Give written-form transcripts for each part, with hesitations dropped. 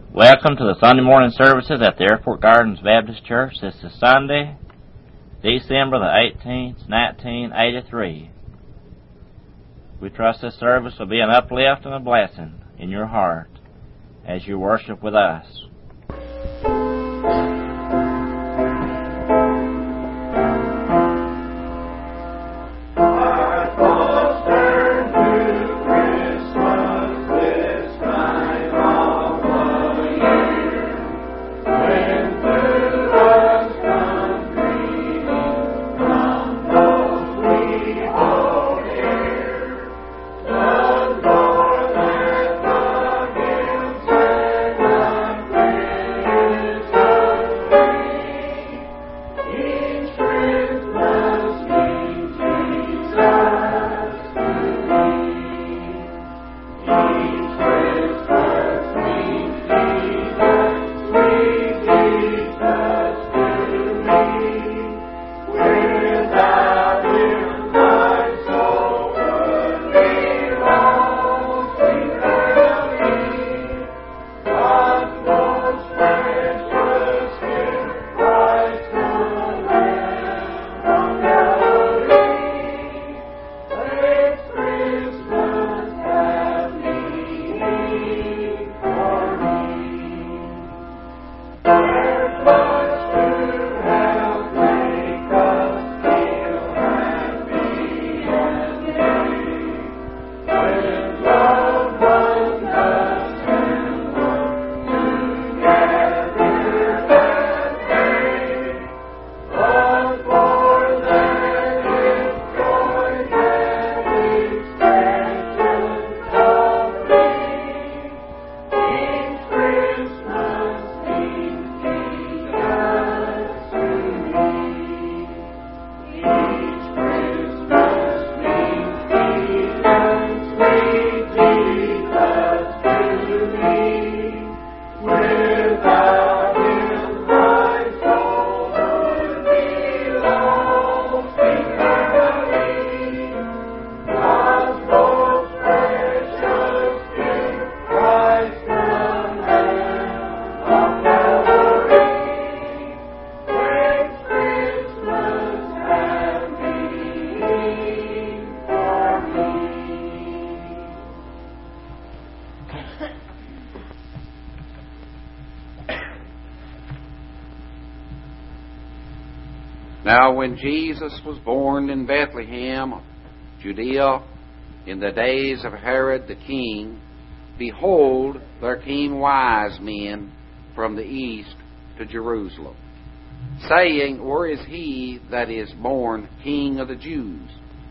Welcome to the Sunday morning services at the Airport Gardens Baptist Church. This is Sunday, December the 18th, 1983. We trust this service will be an uplift and a blessing in your heart as you worship with us. Now when Jesus was born in Bethlehem, Judea, in the days of Herod the king, behold, there came wise men from the east to Jerusalem, saying, Where is he that is born King of the Jews?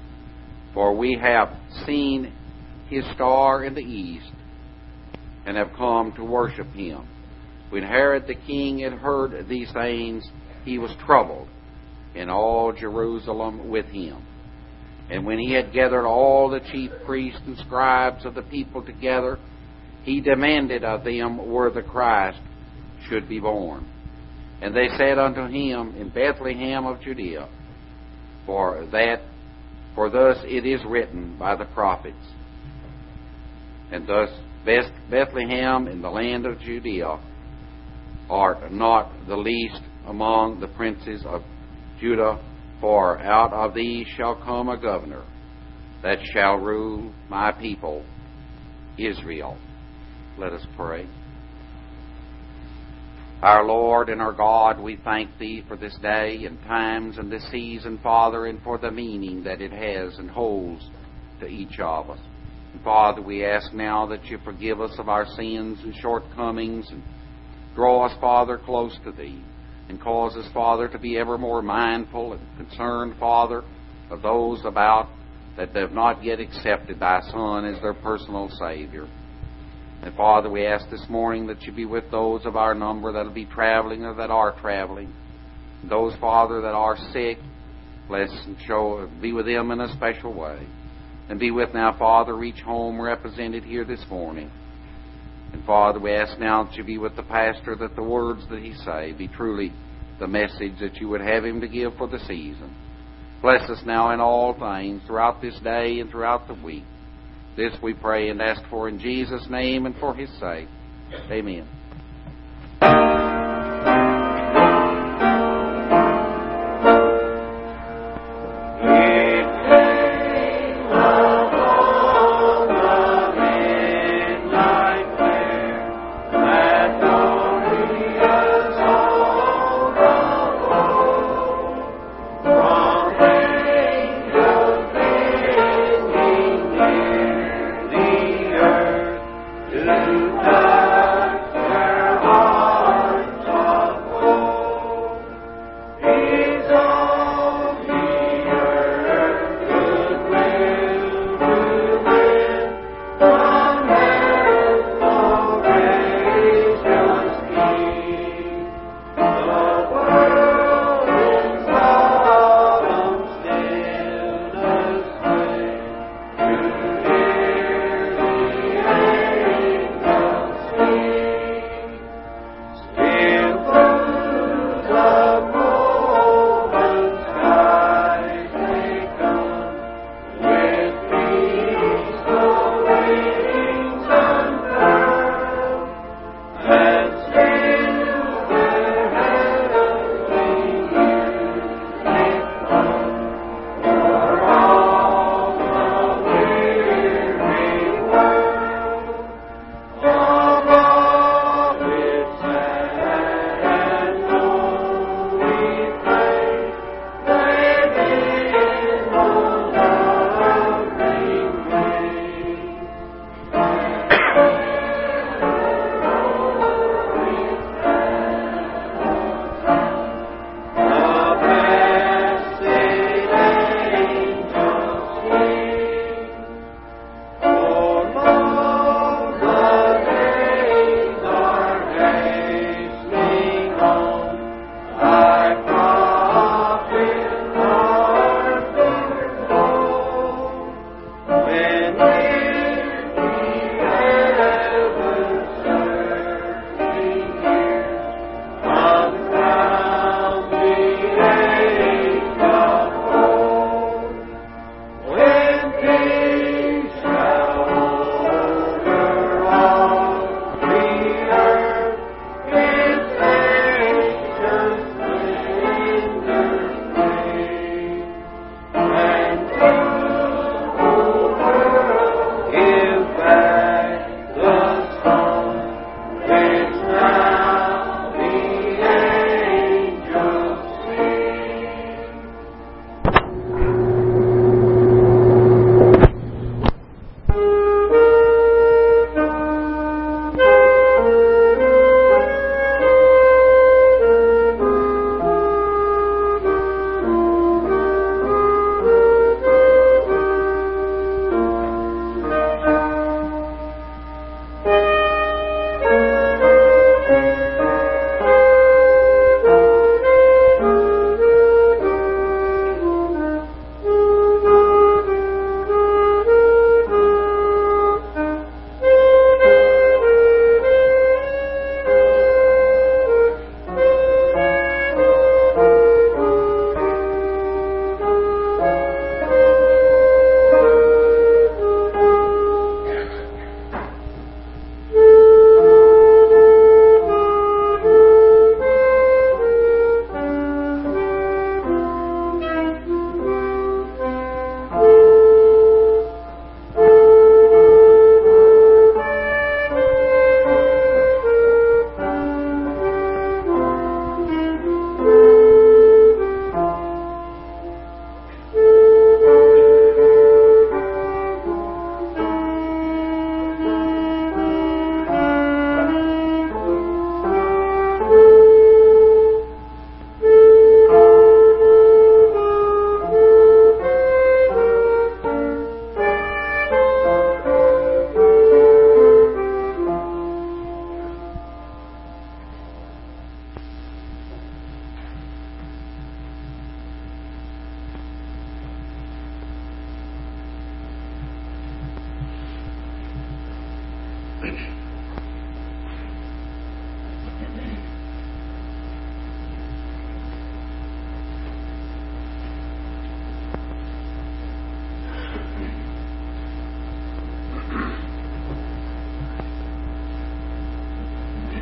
For we have seen his star in the east, and have come to worship him. When Herod the king had heard these things, he was troubled, and all Jerusalem with him. And when he had gathered all the chief priests and scribes of the people together, he demanded of them where the Christ should be born. And they said unto him, In Bethlehem of Judea, for thus it is written by the prophets. And thus Bethlehem in the land of Judea art not the least among the princes of Judah, for out of thee shall come a governor that shall rule my people Israel. Let us pray. Our Lord and our God, we thank Thee for this day and times and this season, Father, and for the meaning that it has and holds to each of us. And Father, we ask now that You forgive us of our sins and shortcomings and draw us, Father, close to Thee. And cause us, Father, to be ever more mindful and concerned, Father, of those about that have not yet accepted Thy Son as their personal Savior. And Father, we ask this morning that You be with those of our number that will be traveling or that are traveling. And those, Father, that are sick, bless and be with them in a special way. And be with now, Father, each home represented here this morning. And Father, we ask now that You be with the pastor, that the words that he say be truly the message that You would have him to give for the season. Bless us now in all things throughout this day and throughout the week. This we pray and ask for in Jesus' name and for His sake. Amen.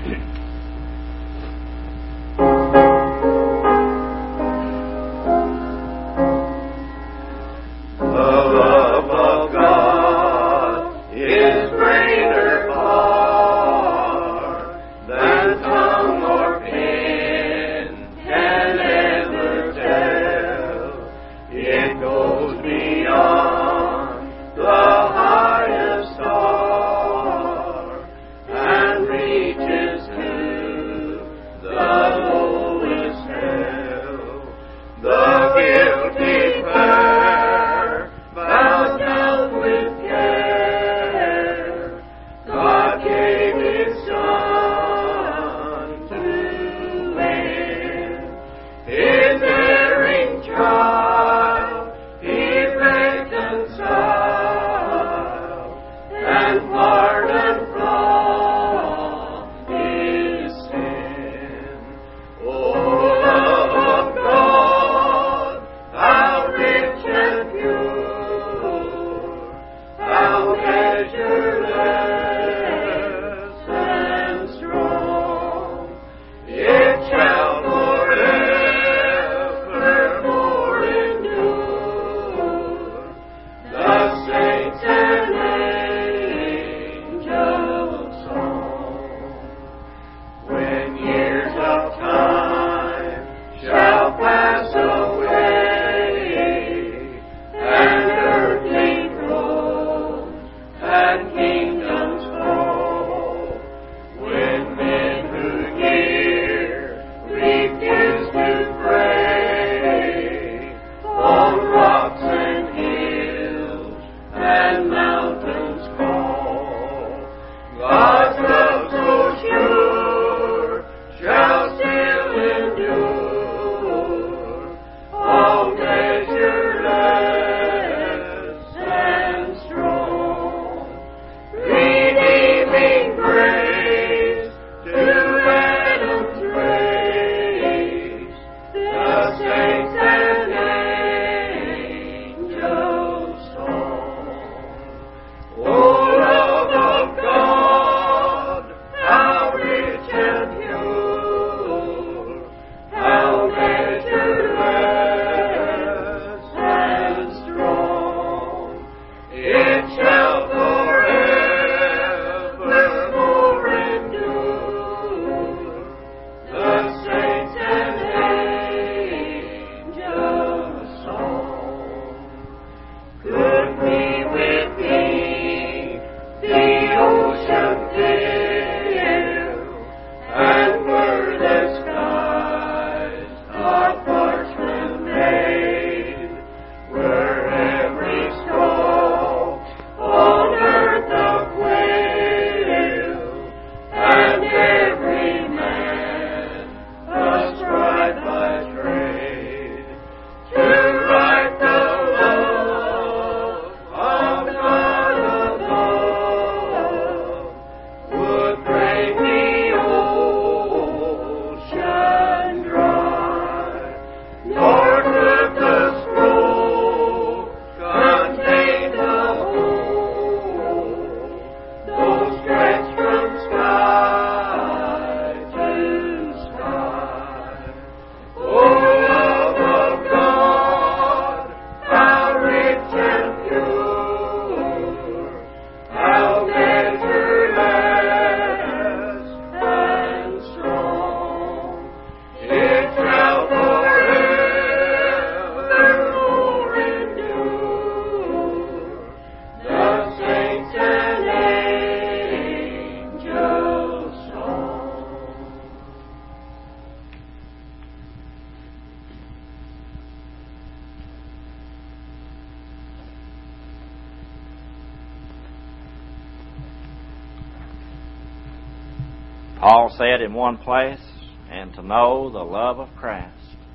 Paul said in one place, and to know the love of Christ,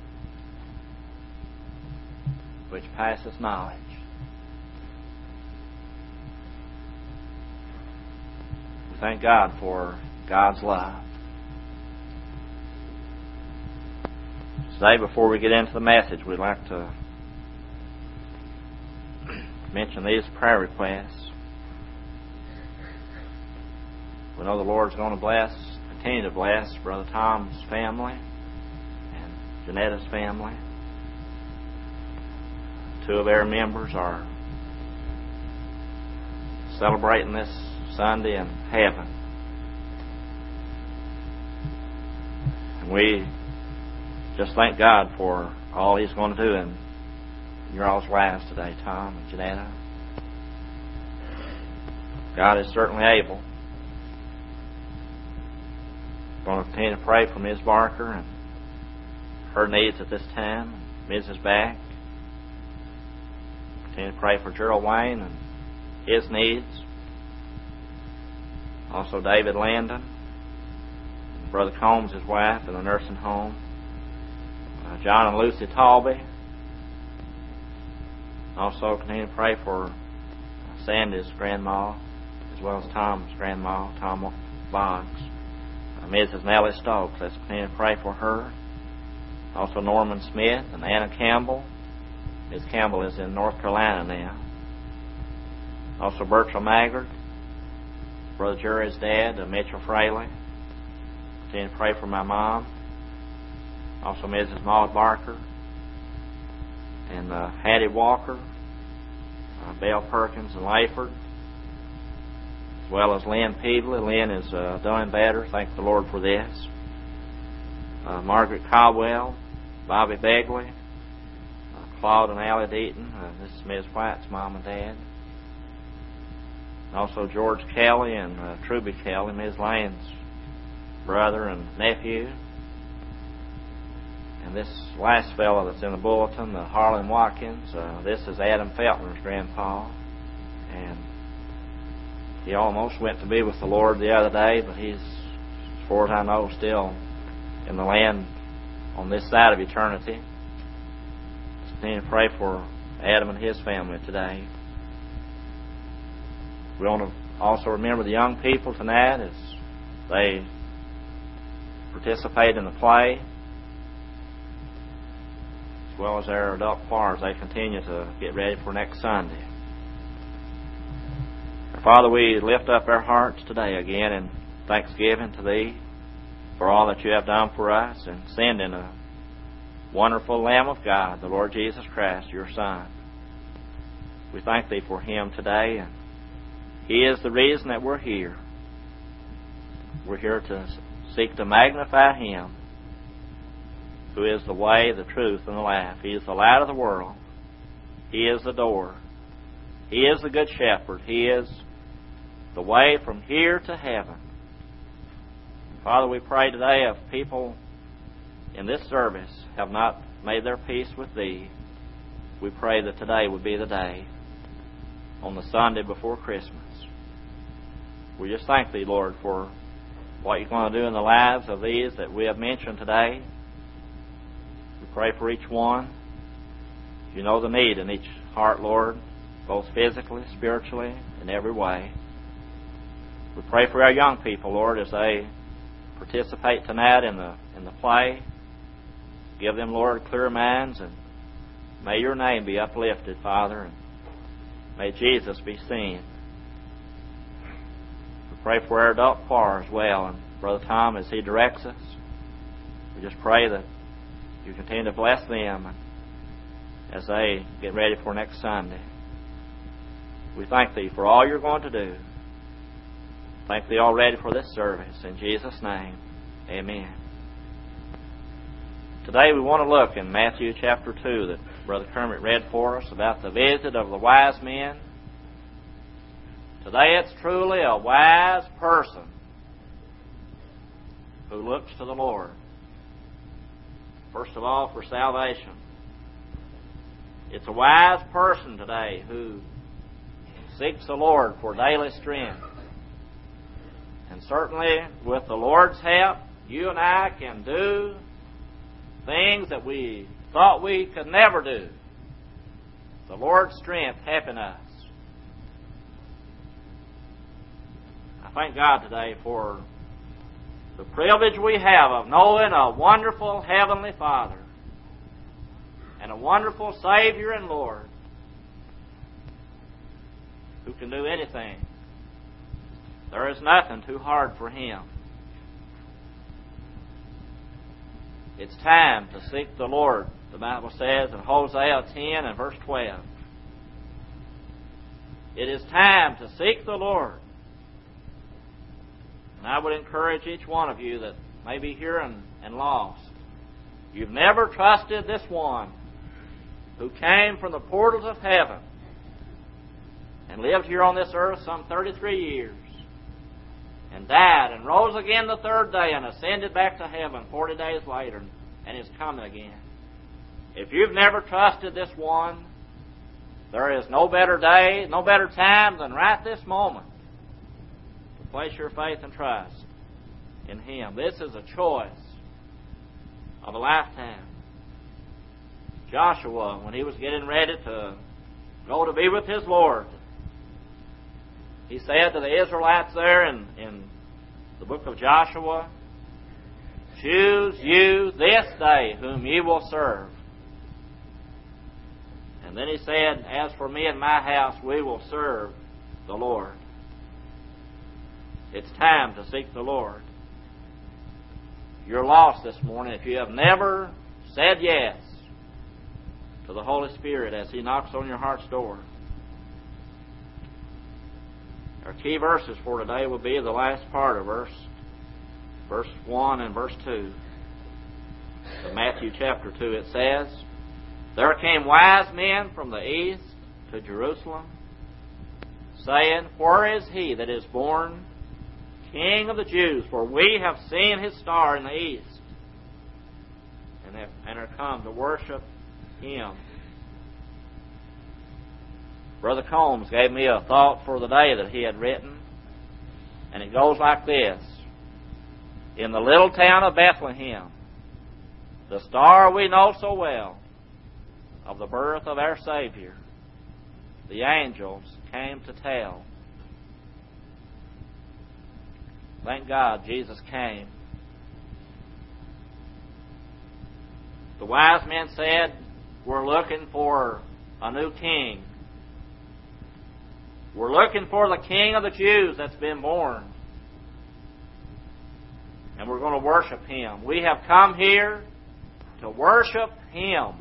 which passeth knowledge. We thank God for God's love. Today, before we get into the message, we'd like to mention these prayer requests. We know the Lord's going to bless and continue to bless Brother Tom's family and Janetta's family. Two of their members are celebrating this Sunday in heaven. And we just thank God for all He's going to do in your all's lives today, Tom and Janetta. God is certainly able. I'm going to continue to pray for Ms. Barker and her needs at this time, Mrs. Back. Continue to pray for Gerald Wayne and his needs. Also David Landon, Brother Combs, his wife, in the nursing home. John and Lucy Talby. Also continue to pray for Sandy's grandma, as well as Tom's grandma, Tom Boggs. Mrs. Nellie Stokes, let's continue to pray for her. Also Norman Smith and Anna Campbell. Ms. Campbell is in North Carolina now. Also Bertram Maggard, Brother Jerry's dad, Mitchell Fraley. Continue to pray for my mom. Also Mrs. Maud Barker and Hattie Walker, Belle Perkins and Layford, as well as Lynn Peevely. Lynn is doing better. Thank the Lord for this. Margaret Caldwell, Bobby Begley, Claude and Allie Deaton. This is Ms. White's mom and dad. Also George Kelly and Truby Kelly, Ms. Lane's brother and nephew. And this last fellow that's in the bulletin, Harlan Watkins, this is Adam Feltner's grandpa. And he almost went to be with the Lord the other day, but he's, as far as I know, still in the land on this side of eternity. Let's continue to pray for Adam and his family today. We want to also remember the young people tonight as they participate in the play, as well as their adult choir as they continue to get ready for next Sunday. Father, we lift up our hearts today again in thanksgiving to Thee for all that You have done for us, and sending a wonderful Lamb of God, the Lord Jesus Christ, Your Son. We thank Thee for Him today, and He is the reason that we're here. We're here to seek to magnify Him, who is the way, the truth, and the life. He is the light of the world. He is the door. He is the good shepherd. He is the way from here to heaven. Father, we pray today if people in this service have not made their peace with Thee, we pray that today would be the day, on the Sunday before Christmas. We just thank Thee, Lord, for what You're going to do in the lives of these that we have mentioned today. We pray for each one. You know the need in each heart, Lord, both physically, spiritually, in every way. We pray for our young people, Lord, as they participate tonight in the play. Give them, Lord, clear minds, and may Your name be uplifted, Father, and may Jesus be seen. We pray for our adult choir as well, and Brother Tom, as he directs us, we just pray that You continue to bless them as they get ready for next Sunday. We thank Thee for all You're going to do. Thank Thee already for this service. In Jesus' name, amen. Today we want to look in Matthew chapter 2 that Brother Kermit read for us about the visit of the wise men. Today it's truly a wise person who looks to the Lord. First of all, for salvation. It's a wise person today who seeks the Lord for daily strength. And certainly, with the Lord's help, you and I can do things that we thought we could never do. The Lord's strength helping us. I thank God today for the privilege we have of knowing a wonderful Heavenly Father and a wonderful Savior and Lord who can do anything. There is nothing too hard for Him. It's time to seek the Lord, the Bible says in Hosea 10 and verse 12. It is time to seek the Lord. And I would encourage each one of you that may be here and lost. You've never trusted this one who came from the portals of heaven and lived here on this earth some 33 years and died and rose again the third day and ascended back to heaven 40 days later and is coming again. If you've never trusted this one, there is no better day, no better time than right this moment to place your faith and trust in Him. This is a choice of a lifetime. Joshua, when he was getting ready to go to be with his Lord, he said to the Israelites there in the book of Joshua, "Choose you this day whom ye will serve." And then he said, "As for me and my house, we will serve the Lord." It's time to seek the Lord. You're lost this morning if you have never said yes to the Holy Spirit as He knocks on your heart's door. Our key verses for today will be the last part of verse 1 and verse 2 of Matthew chapter 2. It says, "There came wise men from the east to Jerusalem, saying, Where is he that is born King of the Jews? For we have seen his star in the east, and are come to worship him." Brother Combs gave me a thought for the day that he had written, and it goes like this. In the little town of Bethlehem, the star we know so well of the birth of our Savior, the angels came to tell. Thank God Jesus came. The wise men said, "We're looking for a new king. We're looking for the King of the Jews that's been born. And we're going to worship Him. We have come here to worship Him."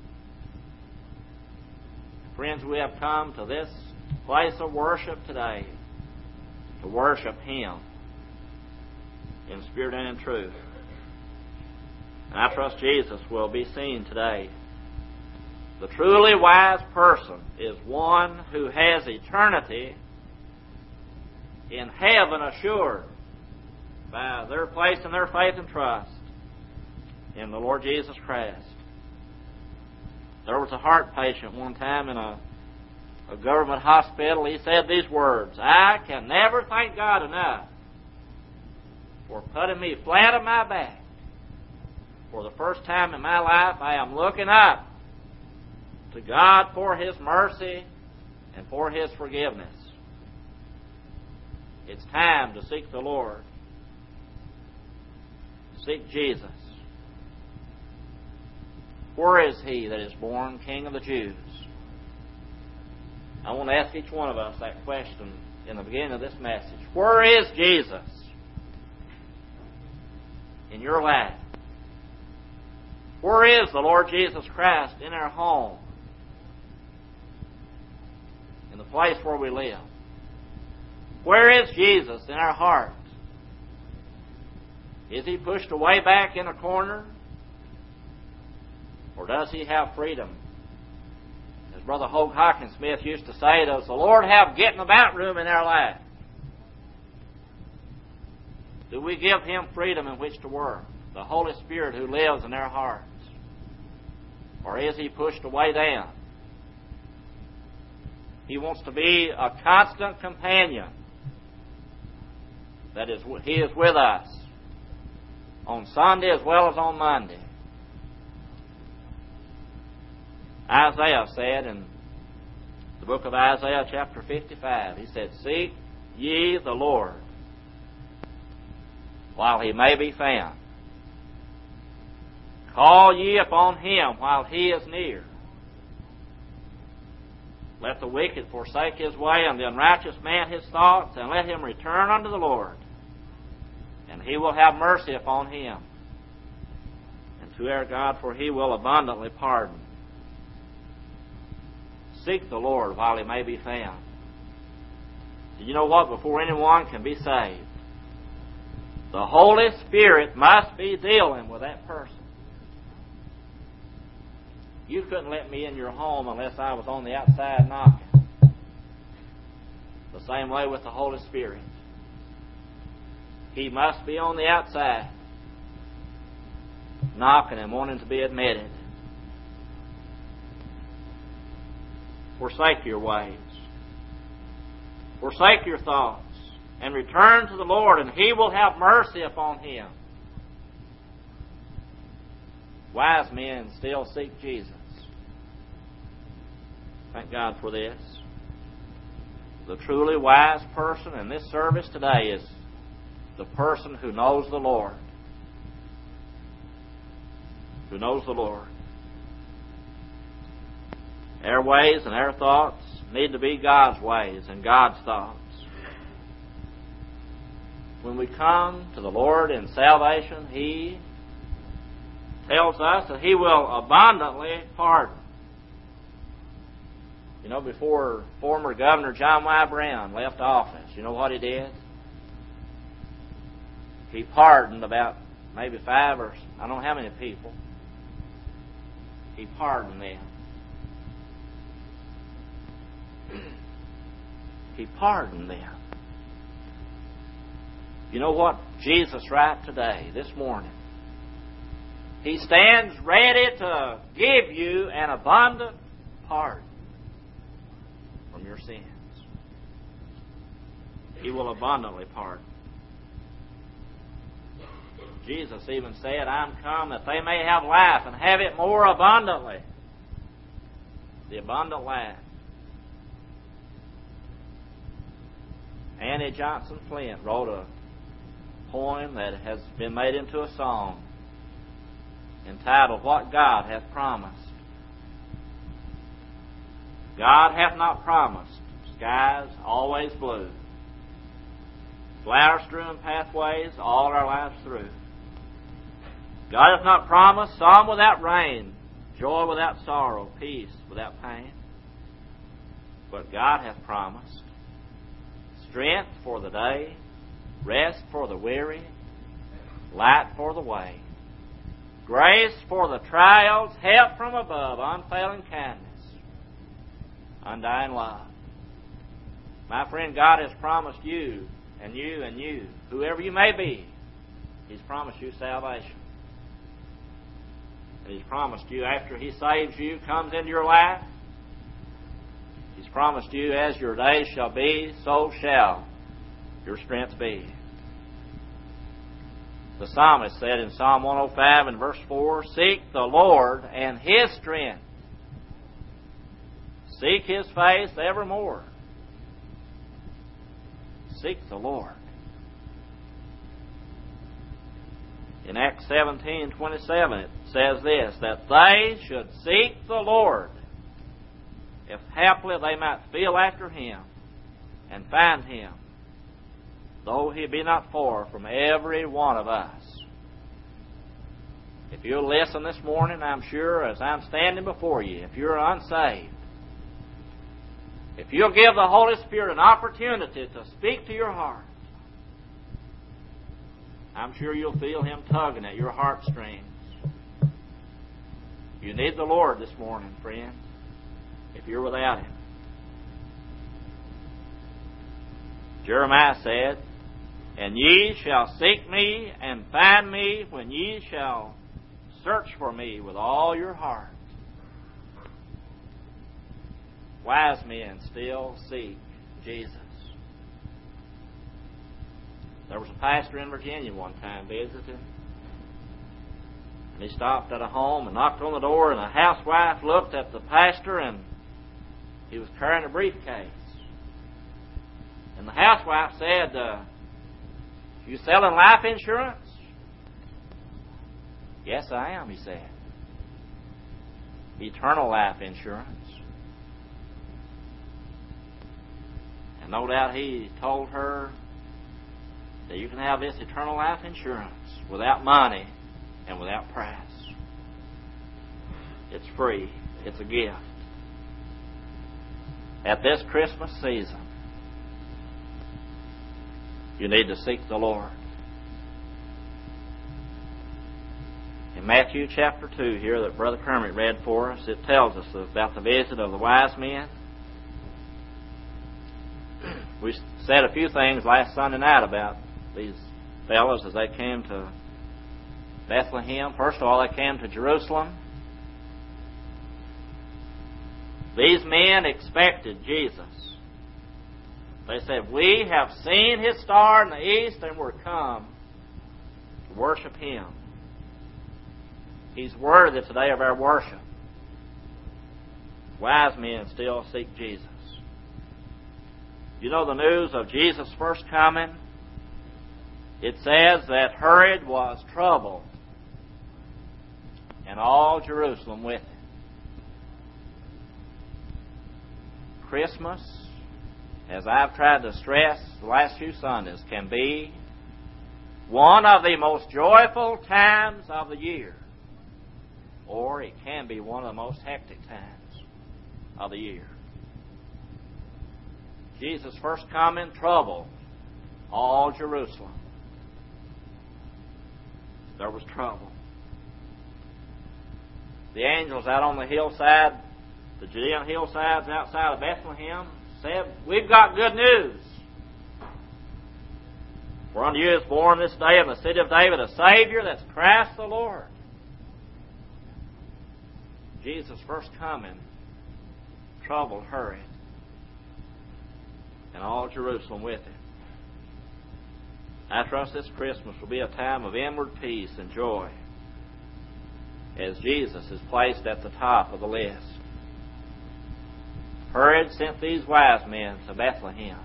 Friends, we have come to this place of worship today to worship Him in spirit and in truth. And I trust Jesus will be seen today. The truly wise person is one who has eternity in heaven assured by their placing their faith and trust in the Lord Jesus Christ. There was a heart patient one time in a government hospital. He said these words, "I can never thank God enough for putting me flat on my back. For the first time in my life, I am looking up to God for His mercy and for His forgiveness." It's time to seek the Lord. Seek Jesus. Where is He that is born King of the Jews? I want to ask each one of us that question in the beginning of this message. Where is Jesus in your life? Where is the Lord Jesus Christ in our home? In the place where we live? Where is Jesus in our heart? Is He pushed away back in a corner? Or does He have freedom? As Brother Hogue Hawkinsmith used to say, does the Lord have getting about room in our life? Do we give Him freedom in which to work? The Holy Spirit who lives in our hearts? Or is He pushed away down? He wants to be a constant companion. That is, He is with us on Sunday as well as on Monday. Isaiah said in the book of Isaiah chapter 55, he said, "Seek ye the Lord while He may be found. Call ye upon Him while He is near. Let the wicked forsake his way, and the unrighteous man his thoughts, and let him return unto the Lord, and He will have mercy upon him, and to our God, for He will abundantly pardon. Seek the Lord while He may be found. Do you know what? Before anyone can be saved, the Holy Spirit must be dealing with that person. You couldn't let me in your home unless I was on the outside knocking. The same way with the Holy Spirit. He must be on the outside, knocking and wanting to be admitted. Forsake your ways. Forsake your thoughts. And return to the Lord, and He will have mercy upon him. Wise men still seek Jesus. Thank God for this. The truly wise person in this service today is the person who knows the Lord. Who knows the Lord. Our ways and our thoughts need to be God's ways and God's thoughts. When we come to the Lord in salvation, He tells us that He will abundantly pardon. You know, before former Governor John Y. Brown left office, you know what he did? He pardoned about maybe 5 or I don't know how many people. He pardoned them. He pardoned them. You know what? Jesus right today, this morning, He stands ready to give you an abundant pardon from your sins. He will abundantly pardon. Jesus even said, I'm come that they may have life and have it more abundantly. The abundant life. Annie Johnson Flint wrote a poem that has been made into a song entitled, What God Hath Promised. God hath not promised skies always blue, flower-strewn pathways all our lives through. God hath not promised sun without rain, joy without sorrow, peace without pain. But God hath promised strength for the day, rest for the weary, light for the way, grace for the trials, help from above, unfailing kindness, undying love. My friend, God has promised you, and you, and you, whoever you may be, He's promised you salvation. And He's promised you after He saves you, comes into your life, He's promised you, as your days shall be, so shall your strength be. The psalmist said in Psalm 105 and verse 4, Seek the Lord and His strength. Seek His face evermore. Seek the Lord. In Acts 17:27 it says this, that they should seek the Lord, if haply they might feel after Him and find Him, though He be not far from every one of us. If you'll listen this morning, I'm sure, as I'm standing before you, if you're unsaved, if you'll give the Holy Spirit an opportunity to speak to your heart, I'm sure you'll feel Him tugging at your heartstrings. You need the Lord this morning, friend, if you're without Him. Jeremiah said, And ye shall seek me and find me when ye shall search for me with all your heart. Wise men still seek Jesus. There was a pastor in Virginia one time visiting. And he stopped at a home and knocked on the door, and a housewife looked at the pastor, and he was carrying a briefcase. And the housewife said, You selling life insurance? Yes, I am, he said. Eternal life insurance. And no doubt he told her that you can have this eternal life insurance without money and without price. It's free. It's a gift. At this Christmas season, you need to seek the Lord. In Matthew chapter 2 here that Brother Kermit read for us, it tells us about the visit of the wise men. We said a few things last Sunday night about these fellows as they came to Bethlehem. First of all, they came to Jerusalem. These men expected Jesus. They said, "We have seen His star in the east and we're come to worship Him. He's worthy today of our worship." Wise men still seek Jesus. You know the news of Jesus' first coming? It says that Herod was troubled, and all Jerusalem with him. Christmas, as I've tried to stress the last few Sundays, can be one of the most joyful times of the year, or it can be one of the most hectic times of the year. Jesus' first coming troubled all Jerusalem. There was trouble. The angels out on the hillside, the Judean hillsides outside of Bethlehem, said, "We've got good news. For unto you is born this day in the city of David a Savior, that's Christ the Lord." Jesus' first coming troubled Herod, and all Jerusalem with him. I trust this Christmas will be a time of inward peace and joy as Jesus is placed at the top of the list. Herod sent these wise men to Bethlehem.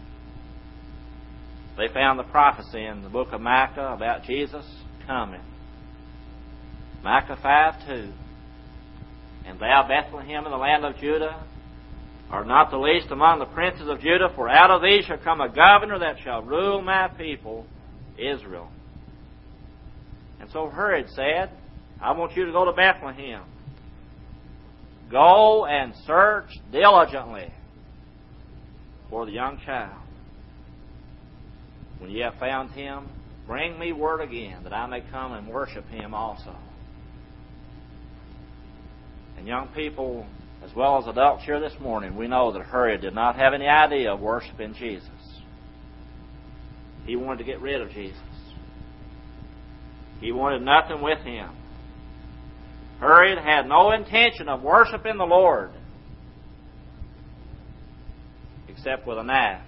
They found the prophecy in the book of Micah about Jesus coming. Micah 5:2. "And thou, Bethlehem, in the land of Judah, art not the least among the princes of Judah, for out of thee shall come a governor that shall rule my people, Israel." And so Herod said, "I want you to go to Bethlehem. Go and search diligently for the young child. When ye have found him, bring me word again, that I may come and worship him also." And young people, as well as adults here this morning, we know that Herod did not have any idea of worshiping Jesus. He wanted to get rid of Jesus. He wanted nothing with him. Herod had no intention of worshiping the Lord except with a knife.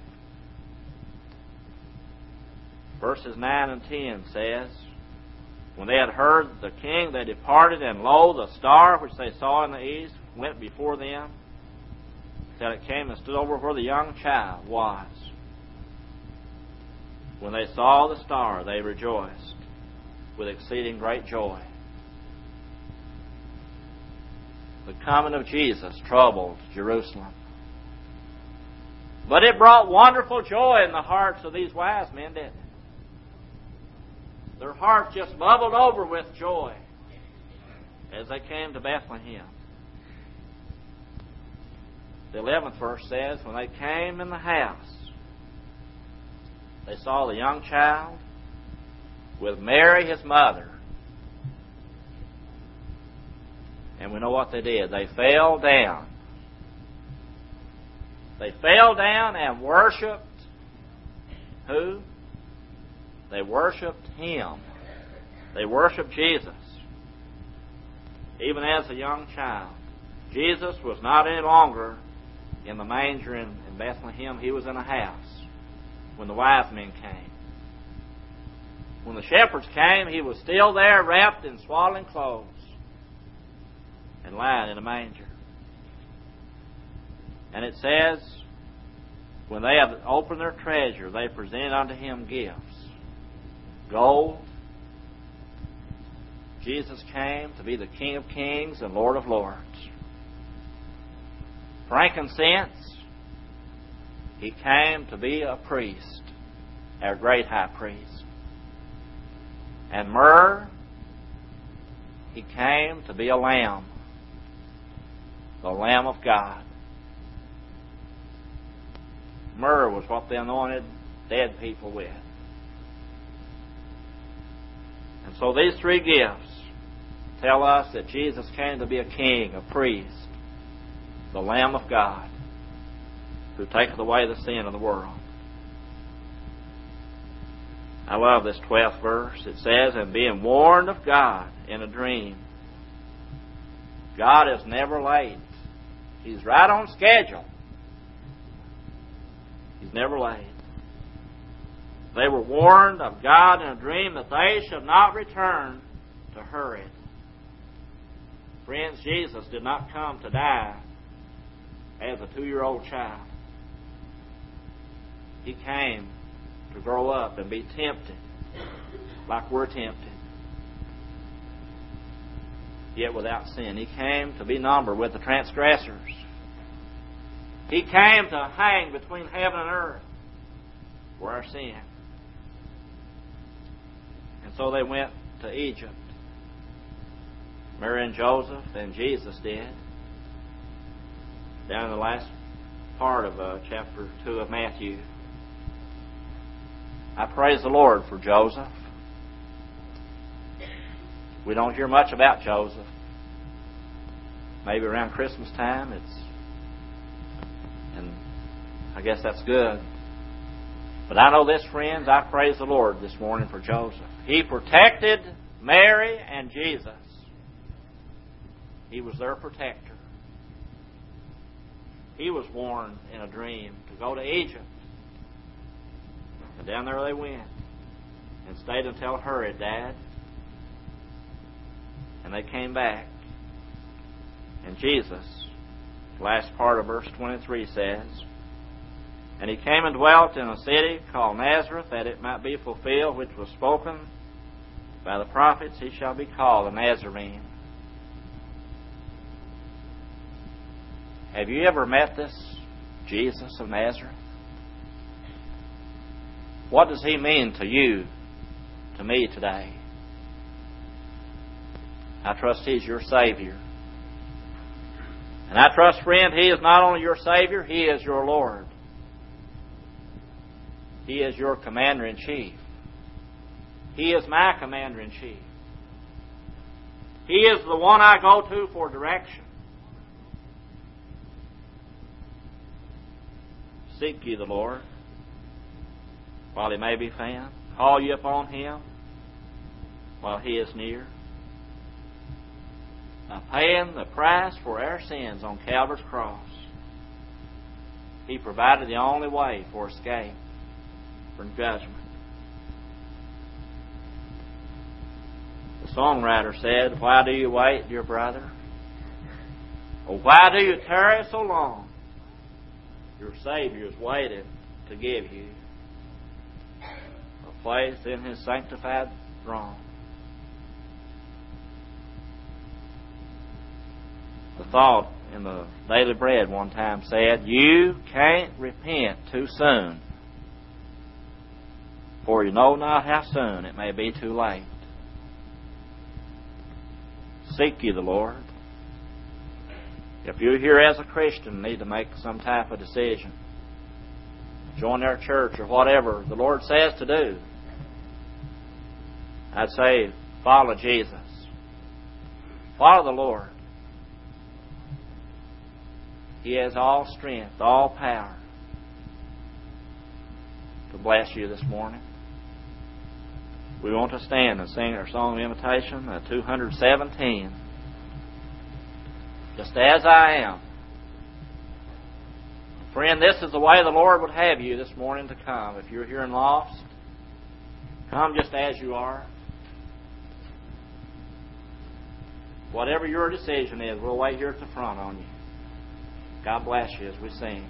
Verses 9 and 10 says, "When they had heard the king, they departed, and lo, the star which they saw in the east went before them, till it came and stood over where the young child was. When they saw the star, they rejoiced with exceeding great joy." The coming of Jesus troubled Jerusalem. But it brought wonderful joy in the hearts of these wise men, didn't it? Their hearts just bubbled over with joy as they came to Bethlehem. The 11th verse says, "When they came in the house, they saw the young child with Mary his mother." And we know what they did. They fell down. They fell down and worshipped who? They worshipped Him. They worshipped Jesus. Even as a young child. Jesus was not any longer in the manger in Bethlehem. He was in a house when the wise men came. When the shepherds came, He was still there, wrapped in swaddling clothes and lying in a manger. And it says, when they have opened their treasure, they presented unto Him gifts. Gold. Jesus came to be the King of Kings and Lord of Lords. Frankincense. He came to be a priest, our great high priest. And myrrh. He came to be a lamb the Lamb of God. Myrrh was what they anointed dead people with. And so these three gifts tell us that Jesus came to be a king, a priest, the Lamb of God, who taketh away the sin of the world. I love this 12th verse. It says, and being warned of God in a dream. God is never late. He's right on schedule. He's never late. They were warned of God in a dream that they should not return to Herod. Friends, Jesus did not come to die as a 2-year-old child. He came to grow up and be tempted like we're tempted, yet without sin. He came to be numbered with the transgressors. He came to hang between heaven and earth for our sin. And so they went to Egypt. Mary and Joseph and Jesus did. Down in the last part of chapter 2 of Matthew. I praise the Lord for Joseph. We don't hear much about Joseph. Maybe around Christmas time and I guess that's good. But I know this, friends, I praise the Lord this morning for Joseph. He protected Mary and Jesus. He was their protector. He was warned in a dream to go to Egypt. And down there they went and stayed until Herod died. And they came back. And Jesus, the last part of verse 23 says, and he came and dwelt in a city called Nazareth, that it might be fulfilled which was spoken by the prophets, he shall be called a Nazarene. Have you ever met this Jesus of Nazareth? What does he mean to you, to me today? I trust he's your Savior. And I trust, friend, he is not only your Savior, he is your Lord. He is your Commander-in-Chief. He is my Commander-in-Chief. He is the one I go to for direction. Seek ye the Lord while he may be found. Call ye upon him while he is near. By paying the price for our sins on Calvary's cross, he provided the only way for escape from judgment. The songwriter said, why do you wait, dear brother? Or why do you tarry so long? Your Savior is waiting to give you a place in his sanctified throne. The thought in the Daily Bread one time said, you can't repent too soon, for you know not how soon it may be too late. Seek ye the Lord. If you're here as a Christian and need to make some type of decision, join their church or whatever the Lord says to do, I'd say follow Jesus. Follow the Lord. He has all strength, all power to bless you this morning. We want to stand and sing our song of invitation, 217. Just as I am. Friend, this is the way the Lord would have you this morning to come. If you're here and lost, come just as you are. Whatever your decision is, we'll wait here at the front on you. God bless you as we sing.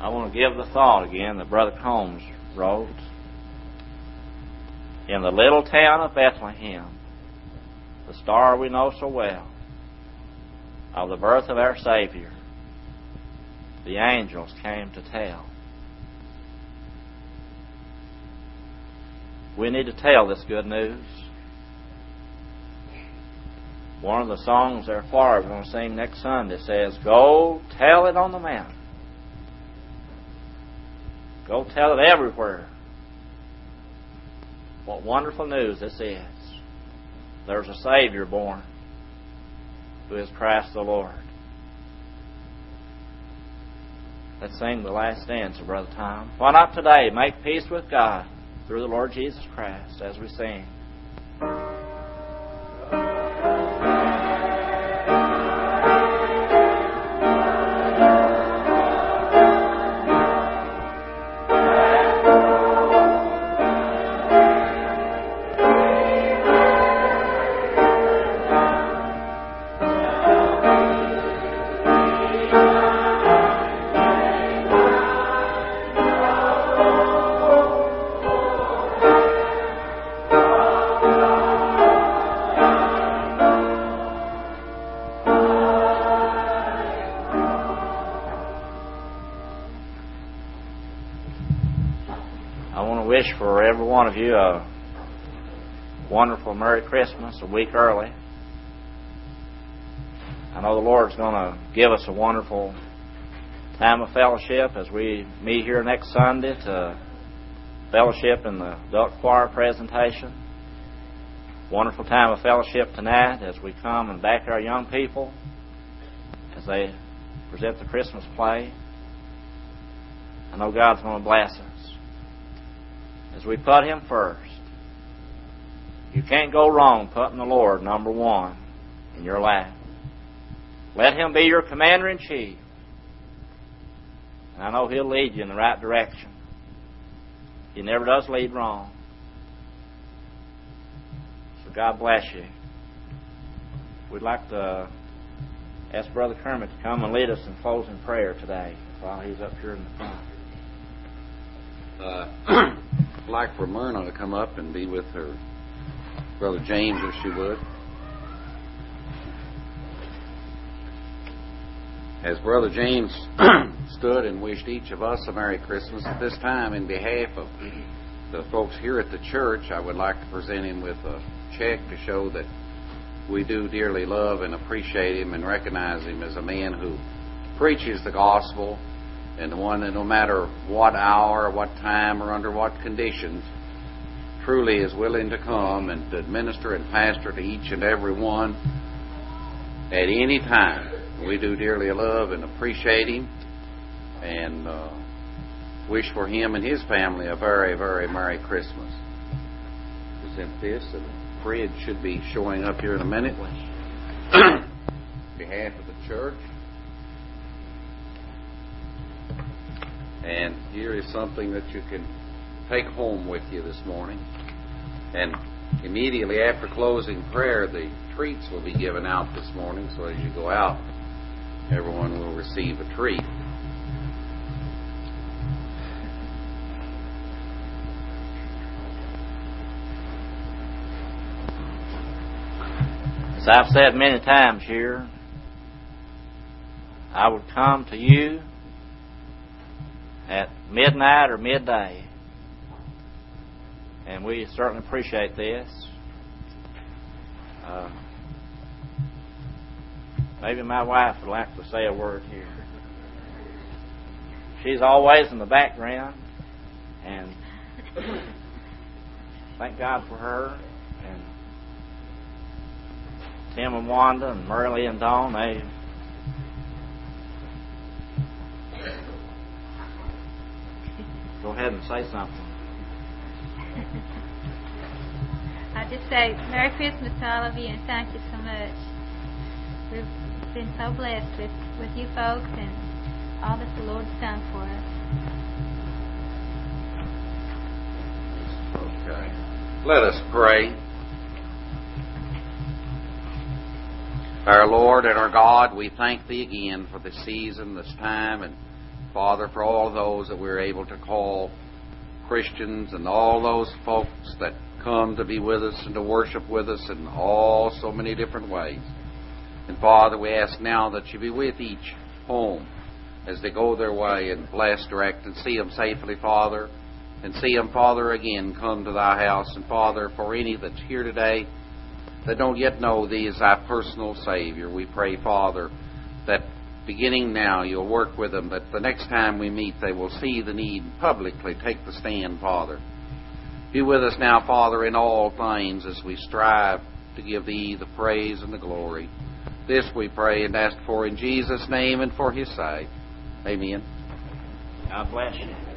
I want to give the thought again that Brother Combs wrote. In the little town of Bethlehem, the star we know so well, of the birth of our Savior, the angels came to tell. We need to tell this good news. One of the songs our choir is going to sing next Sunday says, "Go tell it on the mountain. Go tell it everywhere." What wonderful news this is. There's a Savior born, who is Christ the Lord. Let's sing the last stanza, Brother Tom. Why not today make peace with God through the Lord Jesus Christ as we sing. For every one of you a wonderful Merry Christmas a week early. I know the Lord's going to give us a wonderful time of fellowship as we meet here next Sunday to fellowship in the adult choir presentation. Wonderful time of fellowship tonight as we come and back our young people as they present the Christmas play. I know God's going to bless us as we put Him first. You can't go wrong putting the Lord number one in your life. Let Him be your commander-in-chief. And I know He'll lead you in the right direction. He never does lead wrong. So God bless you. We'd like to ask Brother Kermit to come and lead us in closing prayer today while he's up here in the front. I'd like for Myrna to come up and be with her Brother James, if she would. As Brother James stood and wished each of us a Merry Christmas, at this time, in behalf of the folks here at the church, I would like to present him with a check to show that we do dearly love and appreciate him and recognize him as a man who preaches the gospel, and the one that no matter what hour, what time, or under what conditions, truly is willing to come and to administer and pastor to each and every one at any time. We do dearly love and appreciate him, and wish for him and his family a very, very Merry Christmas. Present this, and Fred should be showing up here in a minute. On behalf of the church. And here is something that you can take home with you this morning. And immediately after closing prayer, the treats will be given out this morning. So as you go out, everyone will receive a treat. As I've said many times here, I would come to you at midnight or midday. And we certainly appreciate this. Maybe my wife would like to say a word here. She's always in the background, and thank God for her. And Tim and Wanda and Merle and Dawn, they go ahead and say something. I'll just say Merry Christmas to all of you, and thank you so much. We've been so blessed with you folks and all that the Lord's done for us. Okay. Let us pray. Our Lord and our God, we thank Thee again for this season, this time, and Father, for all those that we're able to call Christians and all those folks that come to be with us and to worship with us in all so many different ways. And Father, we ask now that you be with each home as they go their way and bless, direct, and see them safely, Father. And see them, Father, again come to thy house. And Father, for any that's here today that don't yet know thee as thy personal Savior, we pray, Father, that beginning now you'll work with them, that the next time we meet they will see the need and publicly take the stand, Father. Be with us now, Father, in all things as we strive to give thee the praise and the glory. This we pray and ask for in Jesus' name and for his sake. Amen. God bless you.